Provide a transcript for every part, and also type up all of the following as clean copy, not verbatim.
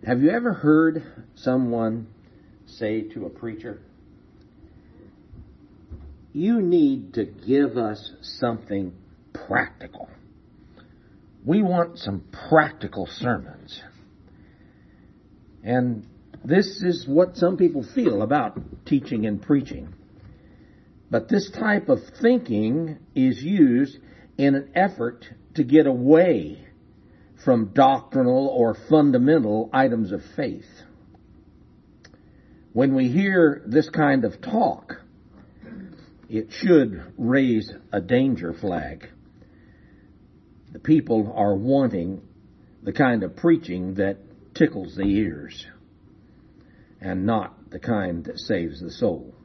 Have you ever heard someone say to a preacher, "You need to give us something practical. We want some practical sermons"? And this is what some people feel about teaching and preaching. But this type of thinking is used in an effort to get away from doctrinal or fundamental items of faith. When we hear this kind of talk, it should raise a danger flag. The people are wanting the kind of preaching that tickles the ears and not the kind that saves the soul.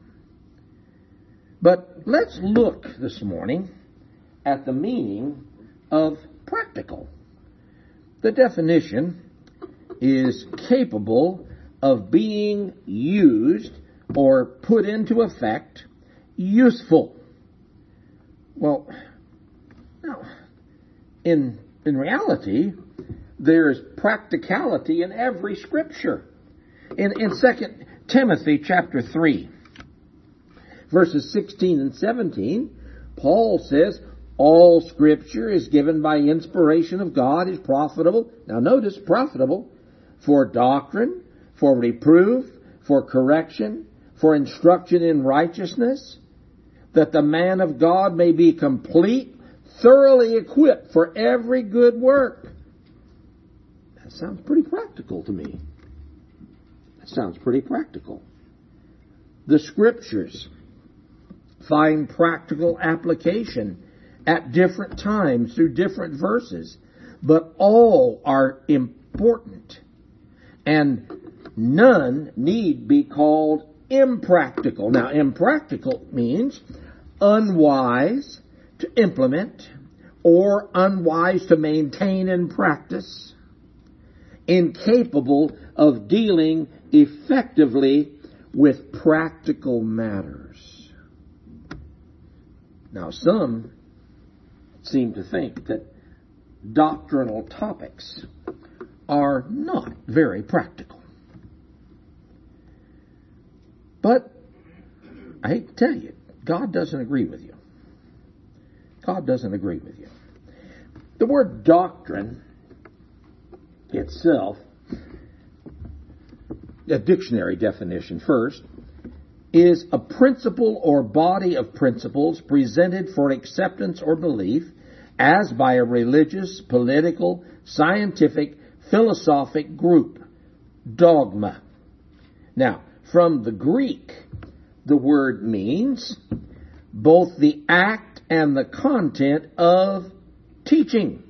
But let's look this morning at the meaning of practical. The definition is capable of being used or put into effect, useful. Well, now, in reality, there's practicality in every scripture. In 2 Timothy chapter 3, verses 16 and 17, Paul says, "All Scripture is given by inspiration of God, is profitable." Now notice, profitable for doctrine, for reproof, for correction, for instruction in righteousness, that the man of God may be complete, thoroughly equipped for every good work. That sounds pretty practical to me. That sounds pretty practical. The Scriptures find practical application at different times through different verses, but all are important, and none need be called impractical. Now, impractical means unwise to implement or unwise to maintain in practice, incapable of dealing effectively with practical matters. Now, some seem to think that doctrinal topics are not very practical. But I hate to tell you, God doesn't agree with you. God doesn't agree with you. The word doctrine itself, a dictionary definition first, is a principle or body of principles presented for acceptance or belief as by a religious, political, scientific, philosophic group. Dogma. Now, from the Greek, the word means both the act and the content of teaching.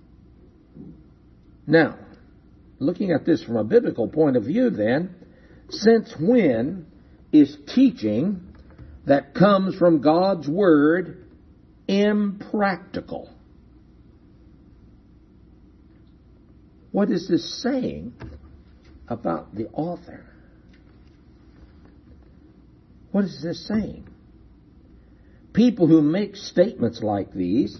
Now, looking at this from a biblical point of view then, since when is teaching that comes from God's Word impractical? What is this saying about the author? What is this saying? People who make statements like these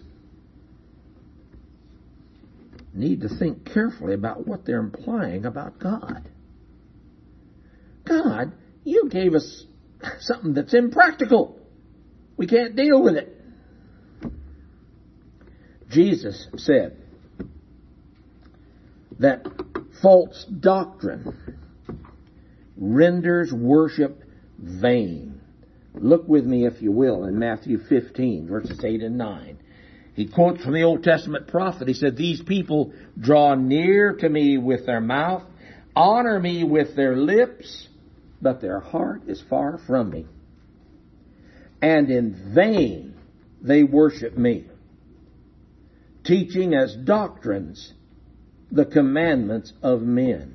need to think carefully about what they're implying about God. God, you gave us something that's impractical. We can't deal with it. Jesus said that false doctrine renders worship vain. Look with me, if you will, in Matthew 15, verses 8 and 9. He quotes from the Old Testament prophet. He said, "These people draw near to me with their mouth, honor me with their lips, but their heart is far from me. And in vain they worship me, teaching as doctrines the commandments of men."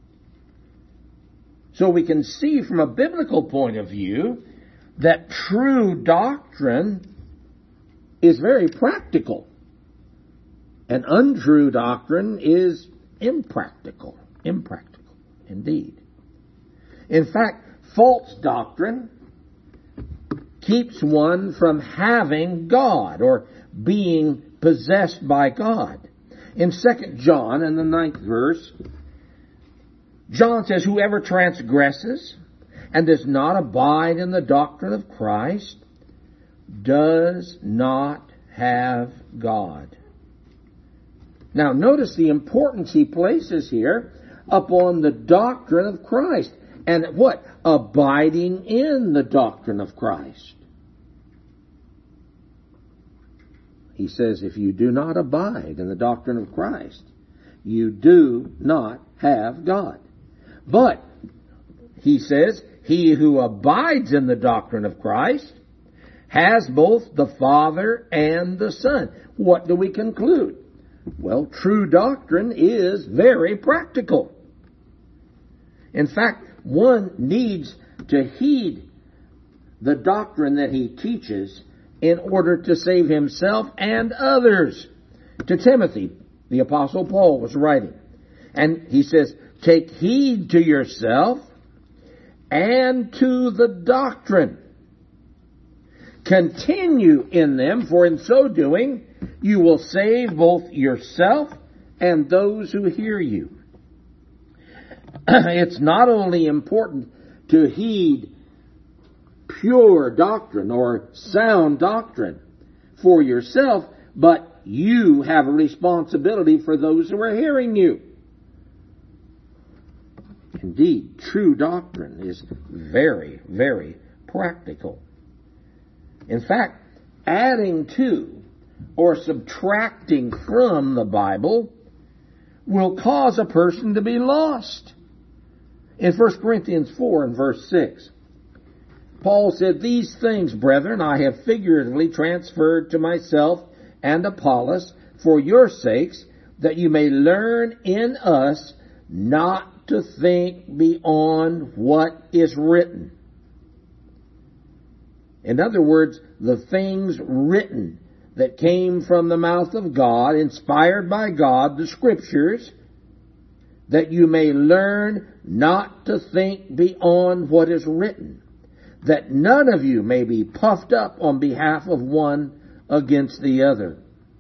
So we can see from a biblical point of view that true doctrine is very practical, and untrue doctrine is impractical. Impractical, indeed. In fact, false doctrine keeps one from having God or being possessed by God. In 2 John, in the 9th verse, John says, whoever transgresses and does not abide in the doctrine of Christ does not have God. Now notice the importance he places here upon the doctrine of Christ. And what? Abiding in the doctrine of Christ. He says, if you do not abide in the doctrine of Christ, you do not have God. But, he says, he who abides in the doctrine of Christ has both the Father and the Son. What do we conclude? Well, true doctrine is very practical. In fact, one needs to heed the doctrine that he teaches in order to save himself and others. To Timothy, the Apostle Paul was writing. And he says, take heed to yourself and to the doctrine. Continue in them, for in so doing, you will save both yourself and those who hear you. It's not only important to heed pure doctrine or sound doctrine for yourself, but you have a responsibility for those who are hearing you. Indeed, true doctrine is very, very practical. In fact, adding to or subtracting from the Bible will cause a person to be lost. In 1 Corinthians 4 and verse 6, Paul said, these things, brethren, I have figuratively transferred to myself and Apollos for your sakes, that you may learn in us not to think beyond what is written. In other words, the things written that came from the mouth of God, inspired by God, the Scriptures, that you may learn not to think beyond what is written, that none of you may be puffed up on behalf of one against the other.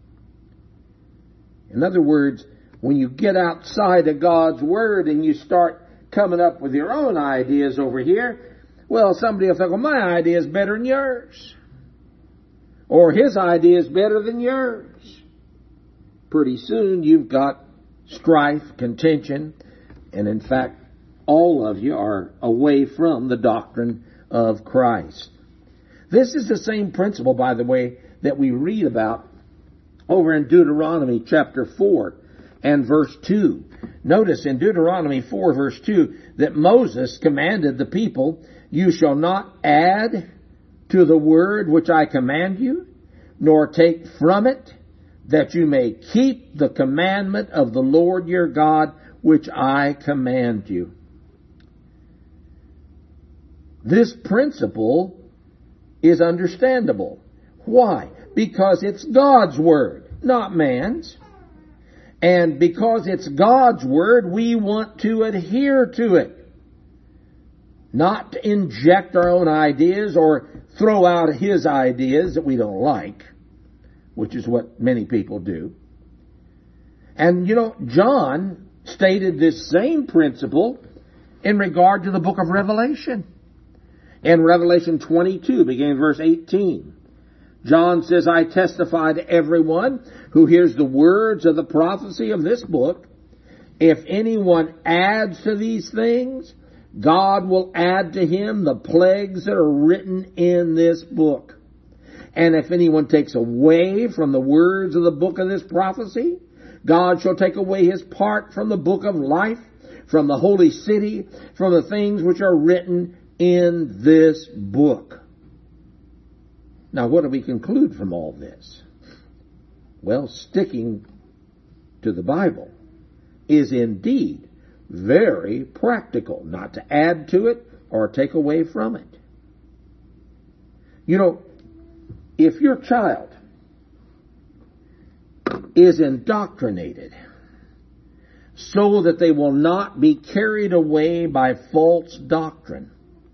In other words, when you get outside of God's Word and you start coming up with your own ideas over here, well, somebody will think, well, my idea is better than yours. Or his idea is better than yours. Pretty soon you've got strife, contention, and in fact, all of you are away from the doctrine of Christ. This is the same principle, by the way, that we read about over in Deuteronomy chapter 4 and verse 2. Notice in Deuteronomy 4 verse 2 that Moses commanded the people, you shall not add to the word which I command you, nor take from it, that you may keep the commandment of the Lord your God, which I command you. This principle is understandable. Why? Because it's God's Word, not man's. And because it's God's Word, we want to adhere to it. Not to inject our own ideas or throw out his ideas that we don't like, which is what many people do. And John stated this same principle in regard to the book of Revelation. In Revelation 22, beginning verse 18, John says, I testify to everyone who hears the words of the prophecy of this book. If anyone adds to these things, God will add to him the plagues that are written in this book. And if anyone takes away from the words of the book of this prophecy, God shall take away his part from the book of life, from the holy city, from the things which are written in this book. Now, what do we conclude from all this? Well, sticking to the Bible is indeed very practical, not to add to it or take away from it. If your child is indoctrinated so that they will not be carried away by false doctrine,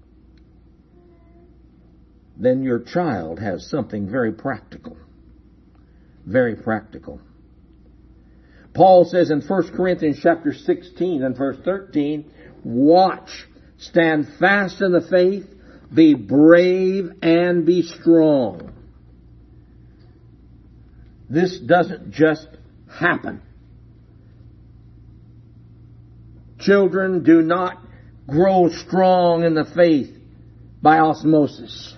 then your child has something very practical. Very practical. Paul says in 1 Corinthians chapter 16 and verse 13, watch, stand fast in the faith, be brave and be strong. This doesn't just happen. Children do not grow strong in the faith by osmosis.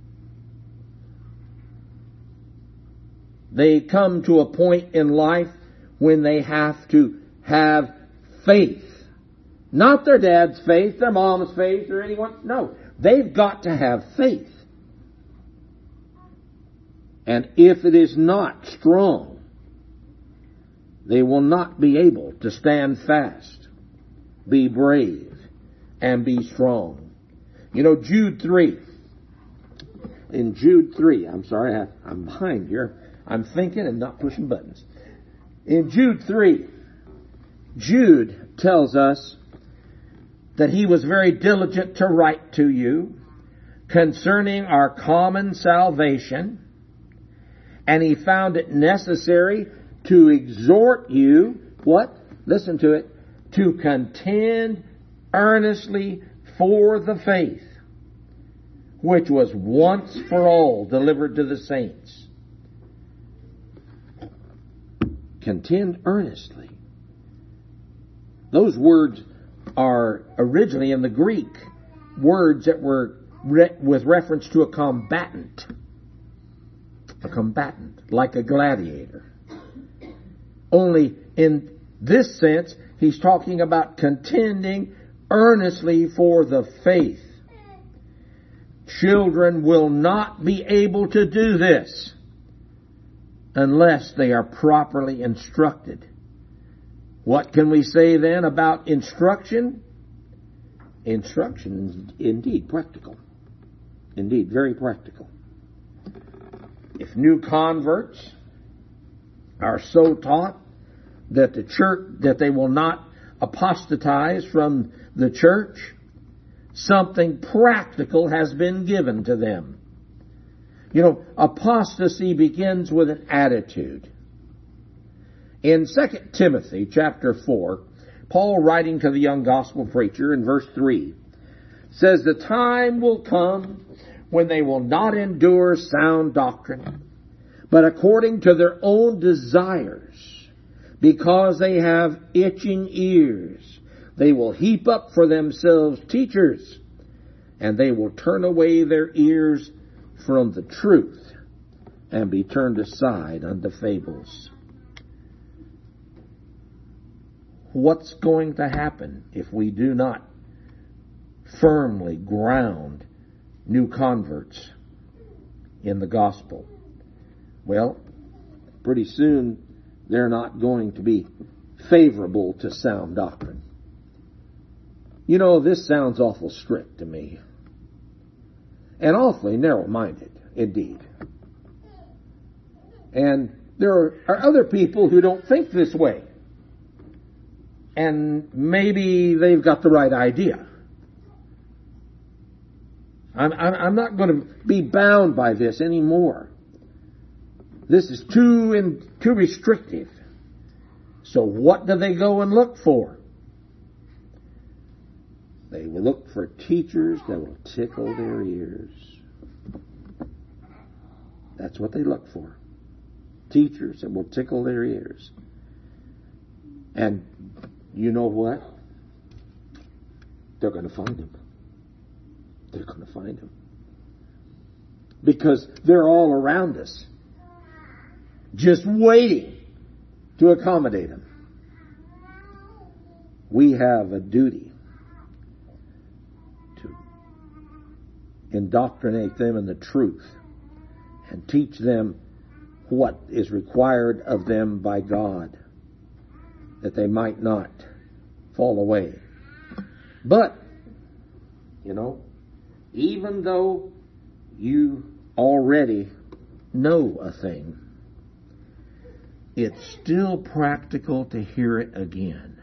They come to a point in life when they have to have faith. Not their dad's faith, their mom's faith, or anyone. No, they've got to have faith. And if it is not strong, they will not be able to stand fast, be brave, and be strong. You know, Jude 3. In Jude 3, I'm sorry, I'm behind here. I'm thinking and not pushing buttons. In Jude 3, Jude tells us that he was very diligent to write to you concerning our common salvation, and he found it necessary to exhort you, what? Listen to it. To contend earnestly for the faith, which was once for all delivered to the saints. Contend earnestly. Those words are originally in the Greek words that were with reference to a combatant. A combatant, like a gladiator. Only in this sense, he's talking about contending earnestly for the faith. Children will not be able to do this unless they are properly instructed. What can we say then about instruction? Instruction is indeed practical. Indeed, very practical. If new converts are so taught that the church, that they will not apostatize from the church, something practical has been given to them. You know, apostasy begins with an attitude. In 2 Timothy chapter 4, Paul, writing to the young gospel preacher in verse 3, says, the time will come when they will not endure sound doctrine, but according to their own desires, because they have itching ears, they will heap up for themselves teachers, and they will turn away their ears from the truth and be turned aside unto fables. What's going to happen if we do not firmly ground new converts in the gospel? Well, pretty soon they're not going to be favorable to sound doctrine. You know, this sounds awful strict to me. And awfully narrow-minded, indeed. And there are other people who don't think this way. And maybe they've got the right idea. I'm not going to be bound by this anymore. This is too restrictive. So what do they go and look for? They will look for teachers that will tickle their ears. That's what they look for. Teachers that will tickle their ears. And you know what? They're going to find them. They're going to find them. Because they're all around us, just waiting to accommodate them. We have a duty to indoctrinate them in the truth and teach them what is required of them by God, that they might not fall away. But, you know, even though you already know a thing, it's still practical to hear it again.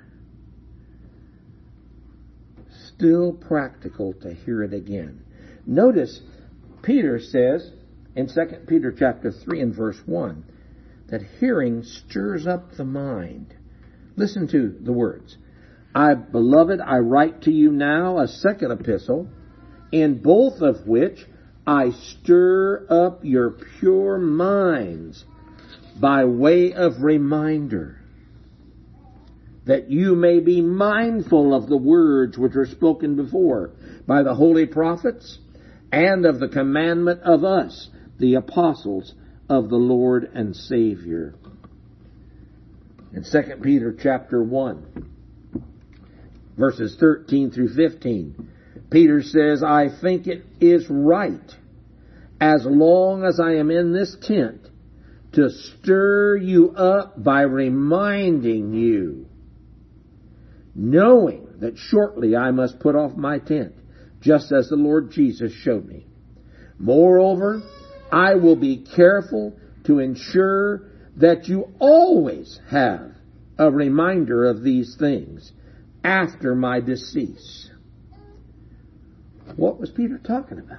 Still practical to hear it again. Notice, Peter says in 2 Peter chapter 3 and verse 1 that hearing stirs up the mind. Listen to the words. Beloved, I write to you now a second epistle, in both of which I stir up your pure minds by way of reminder, that you may be mindful of the words which were spoken before by the holy prophets, and of the commandment of us, the apostles of the Lord and Savior. In 2 Peter chapter 1, verses 13 through 15, Peter says, I think it is right, as long as I am in this tent, to stir you up by reminding you, knowing that shortly I must put off my tent, just as the Lord Jesus showed me. Moreover, I will be careful to ensure that you always have a reminder of these things after my decease. What was Peter talking about?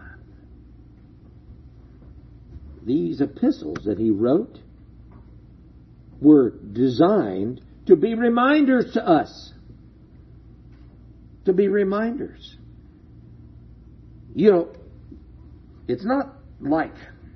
These epistles that he wrote were designed to be reminders to us. To be reminders. You know, it's not like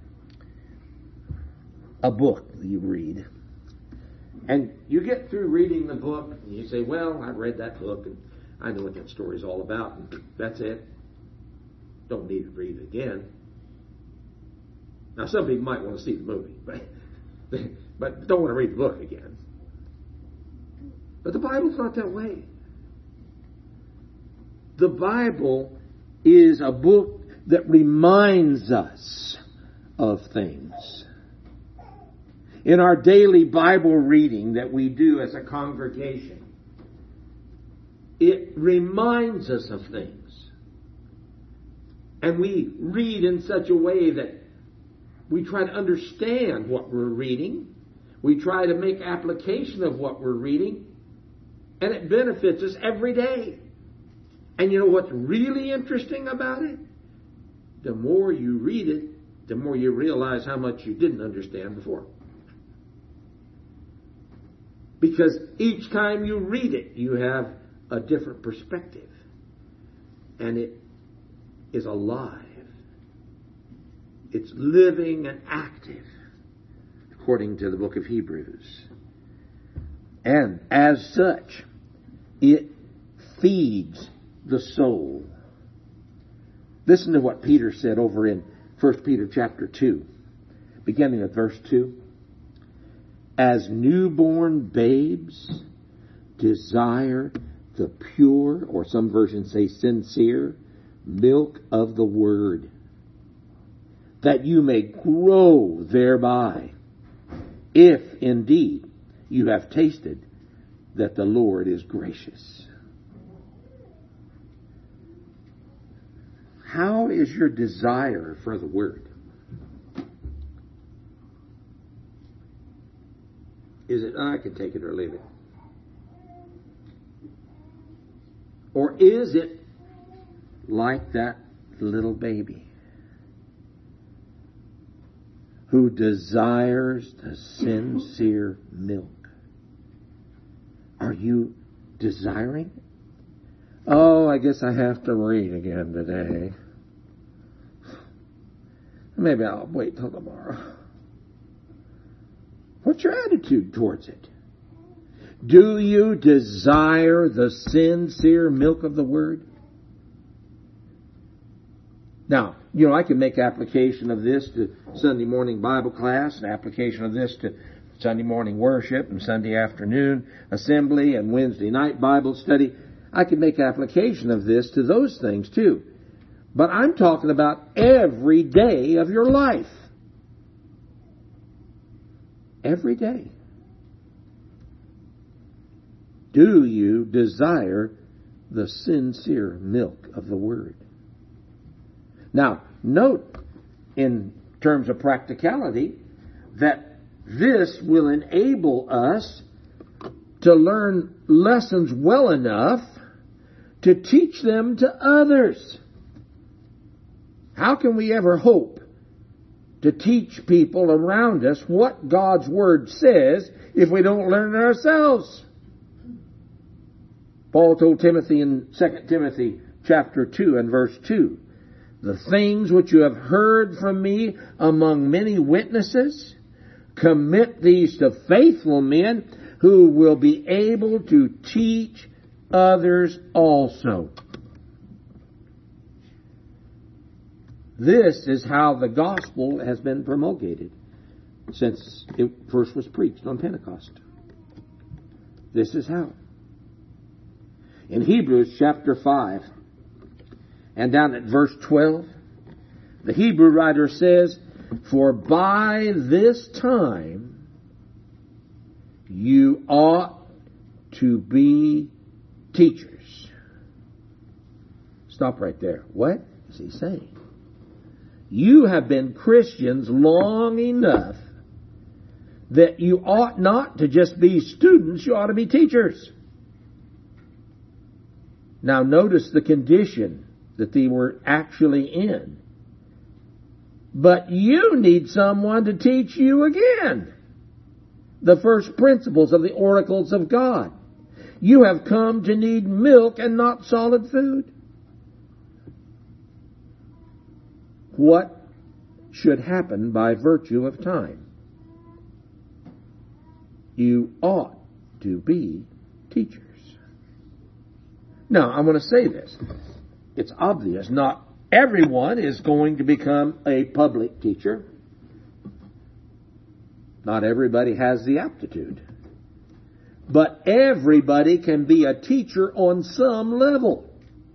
a book that you read. And you get through reading the book and you say, well, I've read that book and I know what that story's all about, and that's it. Don't need to read it again. Now, some people might want to see the movie, but don't want to read the book again. But the Bible's not that way. The Bible is a book that reminds us of things. In our daily Bible reading that we do as a congregation, it reminds us of things. And we read in such a way that we try to understand what we're reading. We try to make application of what we're reading. And it benefits us every day. And you know what's really interesting about it? The more you read it, the more you realize how much you didn't understand before. Because each time you read it, you have a different perspective. And it is alive. It's living and active, according to the book of Hebrews. And as such, it feeds the soul. Listen to what Peter said over in 1 Peter chapter 2, beginning at verse 2. As newborn babes desire the pure, or some versions say sincere, milk of the word, that you may grow thereby, if indeed you have tasted that the Lord is gracious. How is your desire for the word? Is it, I can take it or leave it? Or is it like that little baby who desires the sincere milk? Are you desiring? Oh, I guess I have to read again today. Maybe I'll wait till tomorrow. What's your attitude towards it? Do you desire the sincere milk of the Word? Now, you know, I can make application of this to Sunday morning Bible class, and application of this to Sunday morning worship, and Sunday afternoon assembly, and Wednesday night Bible study. I can make application of this to those things too. But I'm talking about every day of your life. Every day. Do you desire the sincere milk of the Word? Now, note in terms of practicality that this will enable us to learn lessons well enough to teach them to others. How can we ever hope to teach people around us what God's Word says if we don't learn it ourselves? Paul told Timothy in 2 Timothy chapter 2 and verse 2, the things which you have heard from me among many witnesses, commit these to faithful men who will be able to teach others also. This is how the gospel has been promulgated since it first was preached on Pentecost. This is how. In Hebrews chapter 5 and down at verse 12, the Hebrew writer says, for by this time you ought to be teachers. Stop right there. What is he saying? You have been Christians long enough that you ought not to just be students, you ought to be teachers. Now notice the condition that they were actually in. But you need someone to teach you again the first principles of the oracles of God. You have come to need milk and not solid food. What should happen by virtue of time? You ought to be teachers. Now, I'm going to say this. It's obvious not everyone is going to become a public teacher. Not everybody has the aptitude. But everybody can be a teacher on some level.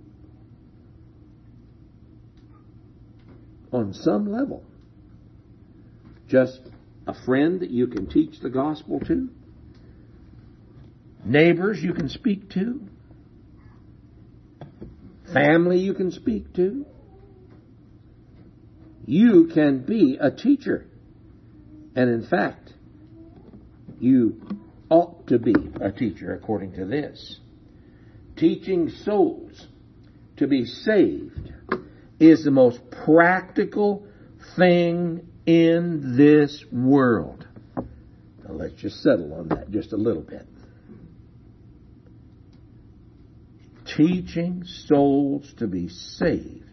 On some level. Just a friend that you can teach the gospel to. Neighbors you can speak to. Family you can speak to. You can be a teacher. And in fact, you ought to be a teacher according to this. Teaching souls to be saved is the most practical thing in this world. Now let's just settle on that just a little bit. Teaching souls to be saved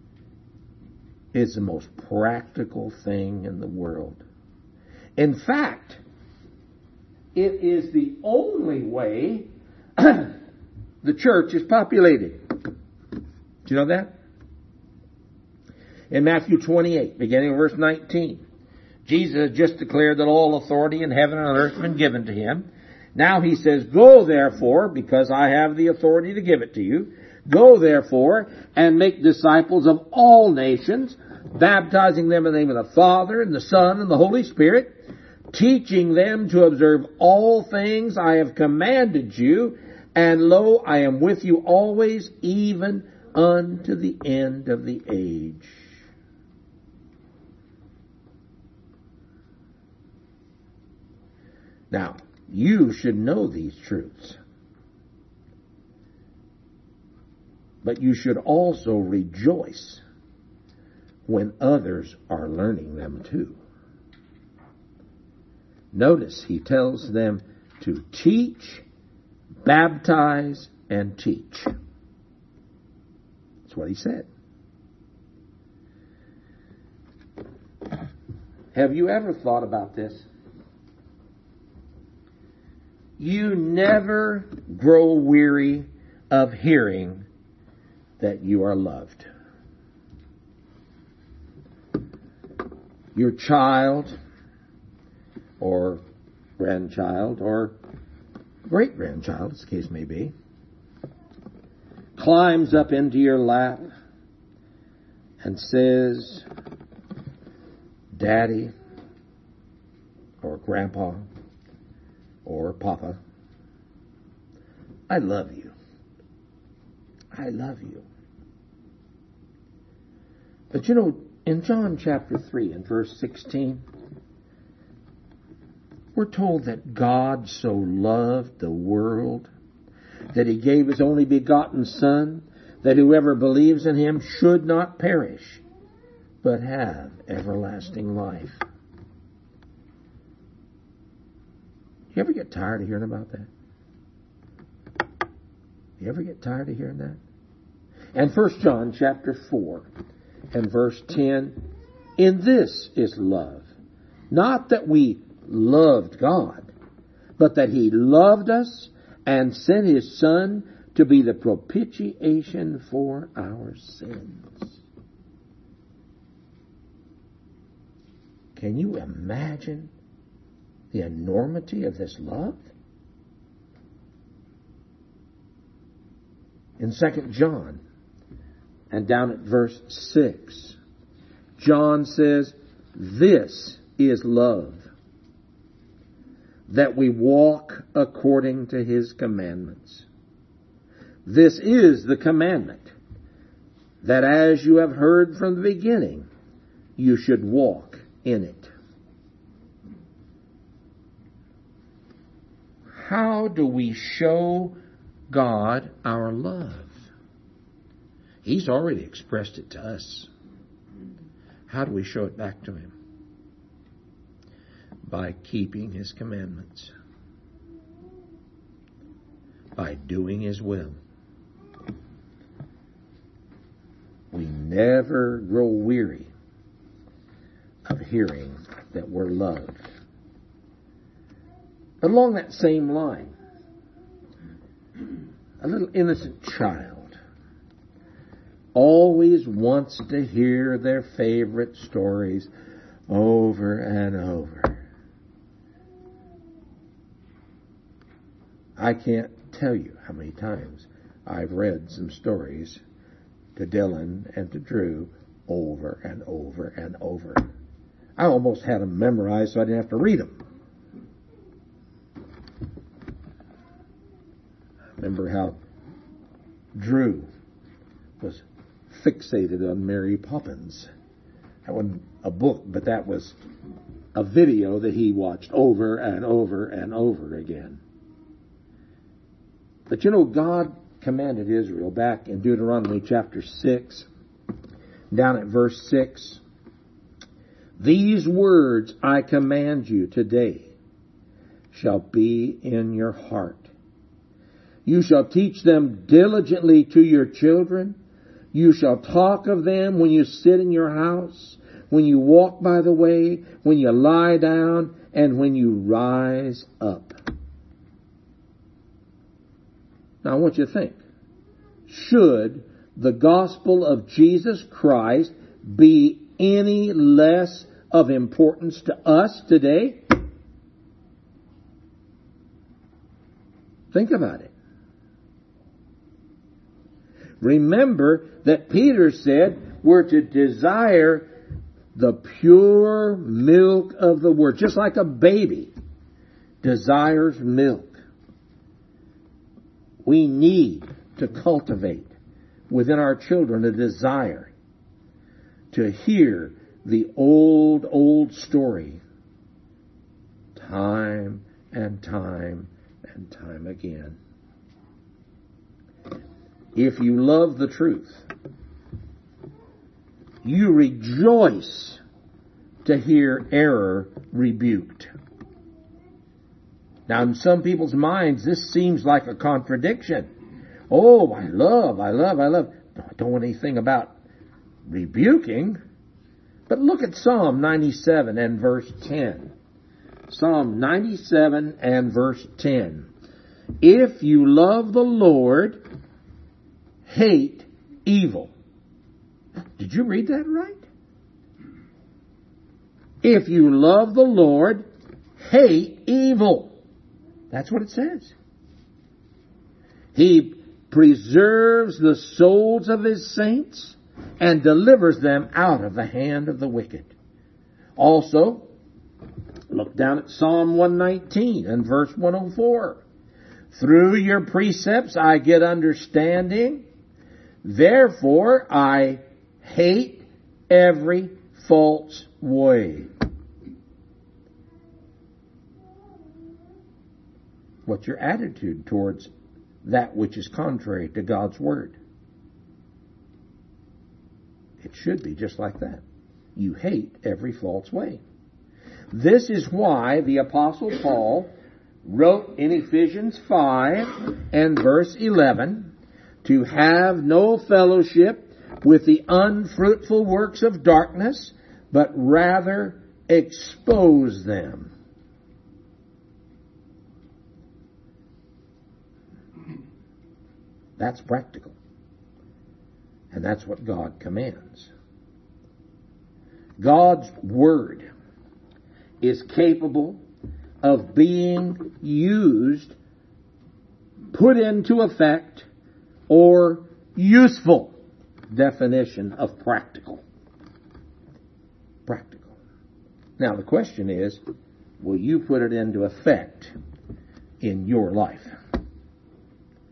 is the most practical thing in the world. In fact, it is the only way the church is populated. Do you know that? In Matthew 28, beginning of verse 19, Jesus just declared that all authority in heaven and on earth has been given to him. Now he says, go therefore, because I have the authority to give it to you, go therefore and make disciples of all nations, baptizing them in the name of the Father and the Son and the Holy Spirit, teaching them to observe all things I have commanded you, and lo, I am with you always, even unto the end of the age. Now, you should know these truths. But you should also rejoice when others are learning them too. Notice he tells them to teach, baptize, and teach. That's what he said. Have you ever thought about this? You never grow weary of hearing that you are loved. Your child or grandchild or great-grandchild, as the case may be, climbs up into your lap and says, Daddy or Grandpa or Papa, I love you. I love you. But you know, in John chapter 3 and verse 16, we're told that God so loved the world that he gave his only begotten Son, that whoever believes in him should not perish, but have everlasting life. You ever get tired of hearing about that? You ever get tired of hearing that? And 1 John chapter 4 and verse 10, in this is love, not that we loved God, but that He loved us and sent His Son to be the propitiation for our sins. Can you imagine the enormity of this love? In 2 John, and down at verse 6, John says, this is love, that we walk according to His commandments. This is the commandment, that as you have heard from the beginning, you should walk in it. How do we show God our love? He's already expressed it to us. How do we show it back to Him? By keeping His commandments. By doing His will. We never grow weary of hearing that we're loved. Along that same line, a little innocent child always wants to hear their favorite stories over and over. I can't tell you how many times I've read some stories to Dylan and to Drew over and over and over. I almost had them memorized so I didn't have to read them. Remember how Drew was fixated on Mary Poppins. That wasn't a book, but that was a video that he watched over and over and over again. But you know, God commanded Israel back in Deuteronomy chapter 6, down at verse 6, these words I command you today shall be in your heart. You shall teach them diligently to your children. You shall talk of them when you sit in your house, when you walk by the way, when you lie down, and when you rise up. Now I want you to think. Should the gospel of Jesus Christ be any less of importance to us today? Think about it. Remember that Peter said we're to desire the pure milk of the Word, just like a baby desires milk. We need to cultivate within our children a desire to hear the old story time and time and time again. If you love the truth, you rejoice to hear error rebuked. Now, in some people's minds, this seems like a contradiction. Oh, I love. I don't want anything about rebuking. But look at Psalm 97 and verse 10. Psalm 97 and verse 10. If you love the Lord, hate evil. Did you read that right? If you love the Lord, hate evil. That's what it says. He preserves the souls of His saints and delivers them out of the hand of the wicked. Also, look down at Psalm 119 and verse 104. Through your precepts I get understanding. Therefore I hate every false way. What's your attitude towards that which is contrary to God's Word? It should be just like that. You hate every false way. This is why the Apostle Paul wrote in Ephesians 5 and verse 11, to have no fellowship with the unfruitful works of darkness, but rather expose them. That's practical. And that's what God commands. God's Word is capable of being used, put into effect, or useful. Definition of practical. Practical. Now the question is, will you put it into effect in your life?